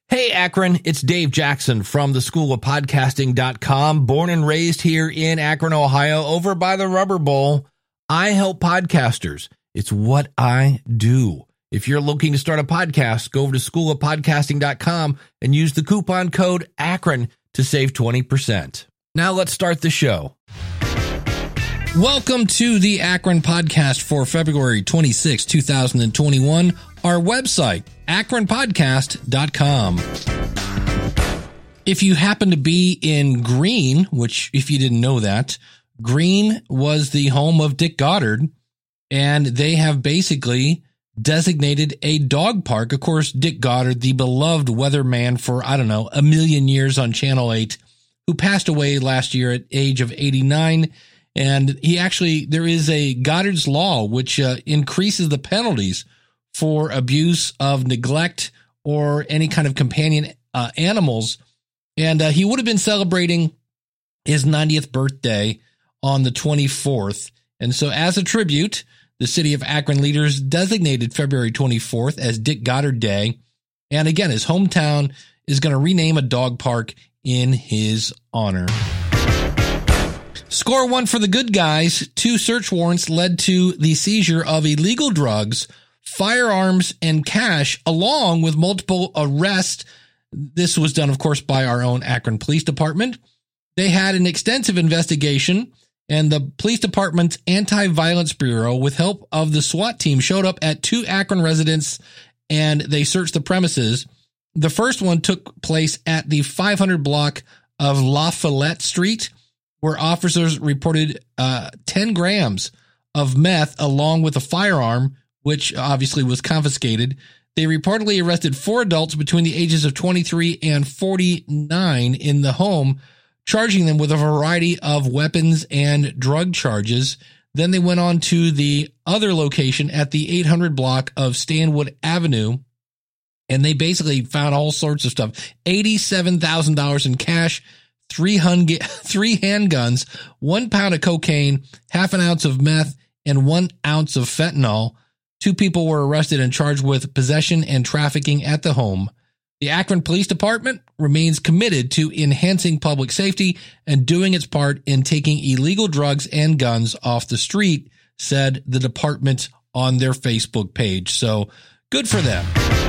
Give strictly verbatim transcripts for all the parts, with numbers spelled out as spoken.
Hey, Akron, it's Dave Jackson from the school of podcasting dot com, born and raised here in Akron, Ohio, over by the Rubber Bowl. I help podcasters. It's what I do. If you're looking to start a podcast, go over to school of podcasting dot com and use the coupon code Akron to save twenty percent. Now let's start the show. Welcome to the Akron Podcast for February twenty-sixth, two thousand twenty-one. Our website, akron podcast dot com. If you happen to be in Greene, which if you didn't know that, Greene was the home of Dick Goddard, and they have basically designated a dog park. Of course, Dick Goddard, the beloved weatherman for, I don't know, a million years on Channel eight, who passed away last year at age of eighty-nine. And he actually, there is a Goddard's Law, which uh, increases the penalties for abuse of neglect or any kind of companion uh, animals. And uh, he would have been celebrating his ninetieth birthday on the twenty-fourth. And so as a tribute, the city of Akron leaders designated February twenty-fourth as Dick Goddard Day. And again, his hometown is going to rename a dog park in his honor. Score one for the good guys. Two search warrants led to the seizure of illegal drugs, firearms, and cash, along with multiple arrests. This was done, of course, by our own Akron Police Department. They had an extensive investigation, and the police department's anti-violence bureau, with help of the SWAT team, showed up at two Akron residents, and they searched the premises. The first one took place at the five hundred block of La Follette Street, where officers reported uh, ten grams of meth along with a firearm, which obviously was confiscated. They reportedly arrested four adults between the ages of twenty-three and forty-nine in the home, charging them with a variety of weapons and drug charges. Then they went on to the other location at the eight hundred block of Stanwood Avenue, and they basically found all sorts of stuff. eighty-seven thousand dollars in cash, three handguns, one pound of cocaine, half an ounce of meth, and one ounce of fentanyl. Two people were arrested and charged with possession and trafficking at the home. The Akron Police Department remains committed to enhancing public safety and doing its part in taking illegal drugs and guns off the street, said the department on their Facebook page. So good for them.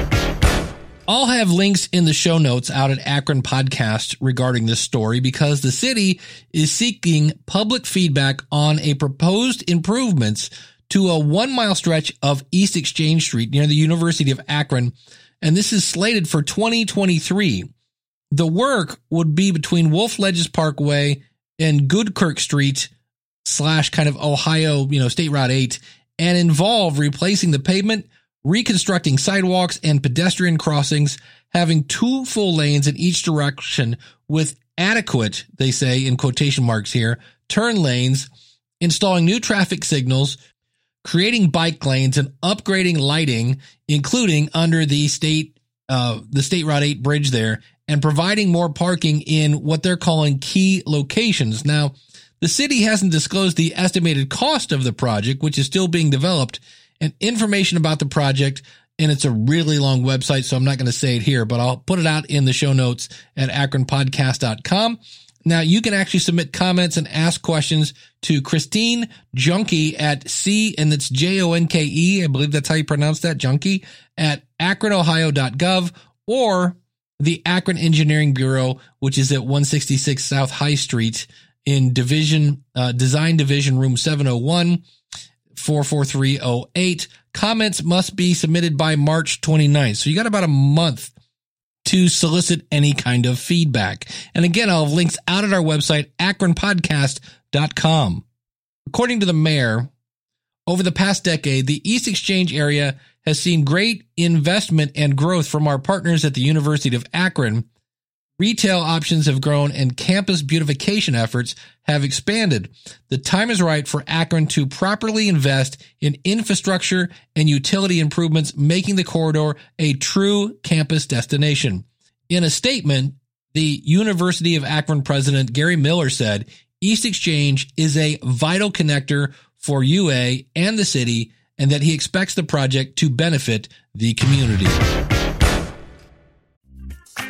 I'll have links in the show notes out at Akron Podcast regarding this story, because the city is seeking public feedback on a proposed improvements to a one mile stretch of East Exchange Street near the University of Akron. And this is slated for twenty twenty-three. The work would be between Wolf Ledges Parkway and Goodkirk Street slash kind of Ohio, you know, State Route eight, and involve replacing the pavement, reconstructing sidewalks and pedestrian crossings, having two full lanes in each direction with adequate, they say in quotation marks here, turn lanes, installing new traffic signals, creating bike lanes, and upgrading lighting, including under the state, uh, the State Route eight bridge there, and providing more parking in what they're calling key locations. Now, the city hasn't disclosed the estimated cost of the project, which is still being developed, and information about the project, and it's a really long website, so I'm not going to say it here, but I'll put it out in the show notes at akron podcast dot com. Now, you can actually submit comments and ask questions to Christine Junkie at C, and it's J O N K E, I believe that's how you pronounce that, Junkie, at akron ohio dot gov, or the Akron Engineering Bureau, which is at one sixty-six South High Street in Division, uh, Design Division Room seven oh one, four four three oh eight. Comments must be submitted by March twenty-ninth. So you got about a month to solicit any kind of feedback. And again, I'll have links out at our website, akron podcast dot com. According to the mayor, over the past decade, the East Exchange area has seen great investment and growth from our partners at the University of Akron. Retail options have grown and campus beautification efforts have expanded. The time is right for Akron to properly invest in infrastructure and utility improvements, making the corridor a true campus destination. In a statement, the University of Akron president Gary Miller said, East Exchange is a vital connector for U A and the city, and that he expects the project to benefit the community.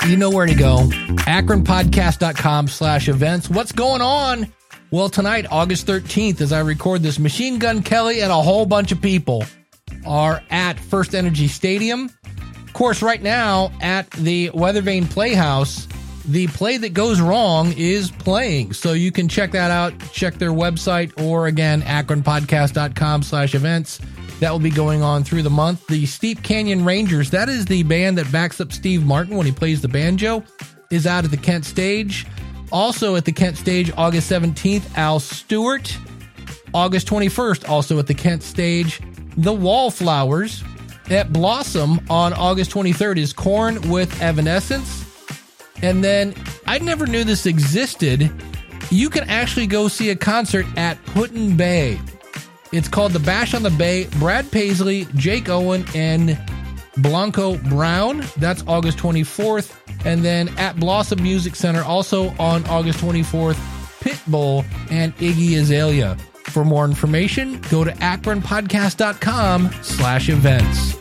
You know where to go. Akron Podcast dot com slash events. What's going on? Well, tonight, August thirteenth, as I record this, Machine Gun Kelly and a whole bunch of people are at First Energy Stadium. Of course, right now at the Weathervane Playhouse, the Play That Goes Wrong is playing. So you can check that out. Check their website, or again, Akron Podcast dot com slash events. That will be going on through the month. The Steep Canyon Rangers, that is the band that backs up Steve Martin when he plays the banjo, is out at the Kent Stage. Also at the Kent Stage, August seventeenth, Al Stewart. August twenty-first, also at the Kent Stage, The Wallflowers. At Blossom on August twenty-third is Korn with Evanescence. And then, I never knew this existed. You can actually go see a concert at Put-in Bay. It's called The Bash on the Bay. Brad Paisley, Jake Owen, and Blanco Brown. That's August twenty-fourth. And then at Blossom Music Center, also on August twenty-fourth, Pitbull and Iggy Azalea. For more information, go to Akron Podcast dot com slash events.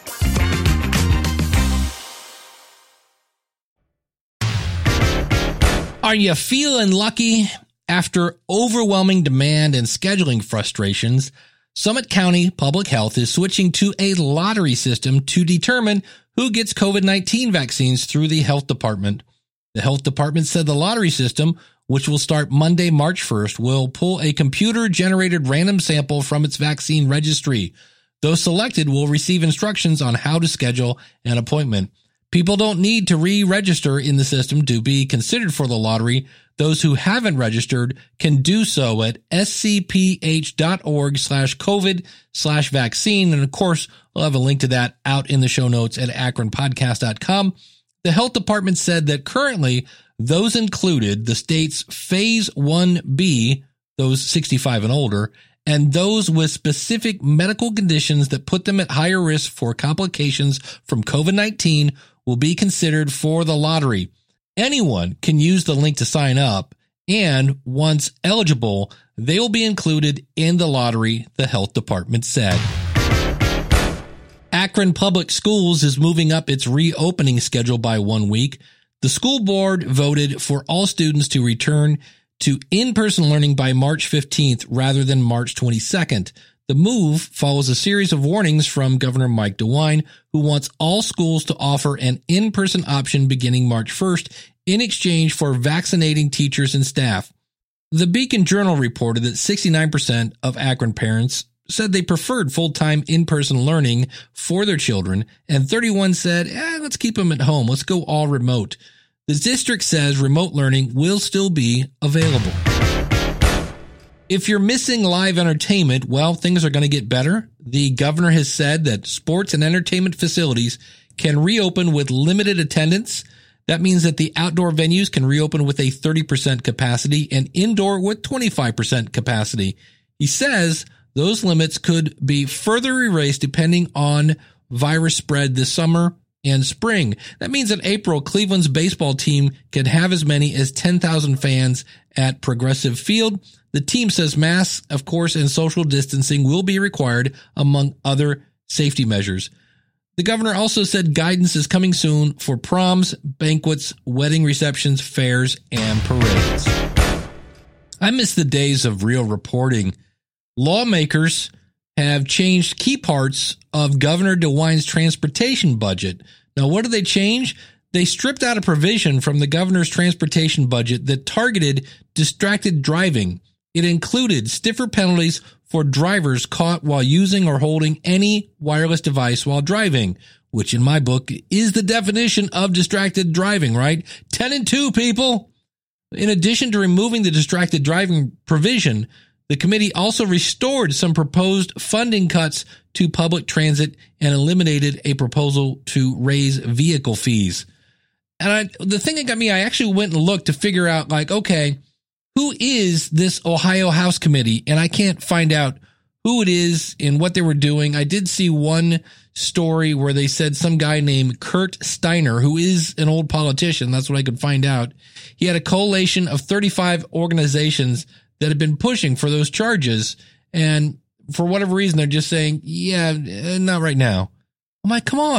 Are you feeling lucky? After overwhelming demand and scheduling frustrations, Summit County Public Health is switching to a lottery system to determine who gets COVID nineteen vaccines through the health department. The health department said the lottery system, which will start Monday, March first, will pull a computer-generated random sample from its vaccine registry. Those selected will receive instructions on how to schedule an appointment. People don't need to re-register in the system to be considered for the lottery. Those who haven't registered can do so at scph.org slash COVID slash vaccine. And of course, we'll have a link to that out in the show notes at akron podcast dot com. The health department said that currently those included the state's phase one B, those sixty-five and older, and those with specific medical conditions that put them at higher risk for complications from COVID nineteen will be considered for the lottery. Anyone can use the link to sign up, and once eligible, they will be included in the lottery, the health department said. Akron Public Schools is moving up its reopening schedule by one week. The school board voted for all students to return to in-person learning by March fifteenth rather than March twenty-second. The move follows a series of warnings from Governor Mike DeWine, who wants all schools to offer an in-person option beginning March first in exchange for vaccinating teachers and staff. The Beacon Journal reported that sixty-nine percent of Akron parents said they preferred full-time in-person learning for their children, and thirty-one said, eh, let's keep them at home. Let's go all remote. The district says remote learning will still be available. If you're missing live entertainment, well, things are going to get better. The governor has said that sports and entertainment facilities can reopen with limited attendance. That means that the outdoor venues can reopen with a thirty percent capacity and indoor with twenty-five percent capacity. He says those limits could be further erased depending on virus spread this summer and spring. That means in April, Cleveland's baseball team could have as many as ten thousand fans at Progressive Field. The team says masks, of course, and social distancing will be required, among other safety measures. The governor also said guidance is coming soon for proms, banquets, wedding receptions, fairs, and parades. I miss the days of real reporting. Lawmakers have changed key parts of Governor DeWine's transportation budget. Now, what did they change? They stripped out a provision from the governor's transportation budget that targeted distracted driving. It included stiffer penalties for drivers caught while using or holding any wireless device while driving, which in my book is the definition of distracted driving, right? ten and two, people. In addition to removing the distracted driving provision, the committee also restored some proposed funding cuts to public transit and eliminated a proposal to raise vehicle fees. And I, the thing that got me, I actually went and looked to figure out, like, okay, who is this Ohio House Committee? And I can't find out who it is and what they were doing. I did see one story where they said some guy named Kurt Steiner, who is an old politician. That's what I could find out. He had a coalition of thirty-five organizations that have been pushing for those charges. And for whatever reason, they're just saying, yeah, not right now. I'm like, come on.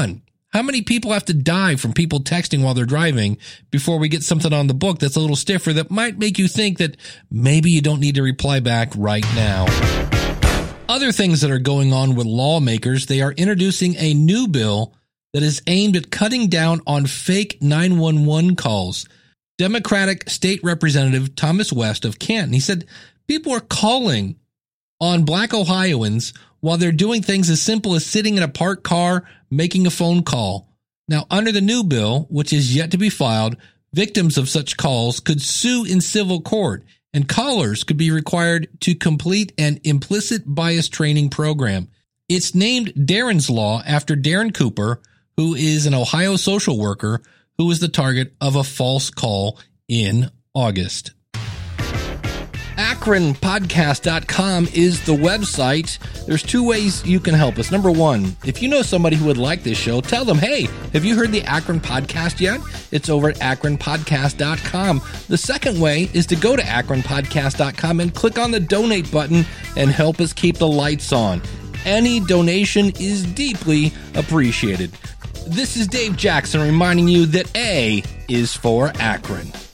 How many people have to die from people texting while they're driving before we get something on the book that's a little stiffer that might make you think that maybe you don't need to reply back right now? Other things that are going on with lawmakers, they are introducing a new bill that is aimed at cutting down on fake nine one one calls. Democratic State Representative Thomas West of Canton, he said people are calling on Black Ohioans while they're doing things as simple as sitting in a parked car, making a phone call. Now, under the new bill, which is yet to be filed, victims of such calls could sue in civil court, and callers could be required to complete an implicit bias training program. It's named Darren's Law after Darren Cooper, who is an Ohio social worker who was the target of a false call in August. Akron Podcast dot com is the website. There's two ways you can help us. Number one, if you know somebody who would like this show, tell them, hey, have you heard the Akron Podcast yet? It's over at Akron Podcast dot com. The second way is to go to Akron Podcast dot com and click on the donate button and help us keep the lights on. Any donation is deeply appreciated. This is Dave Jackson reminding you that A is for Akron.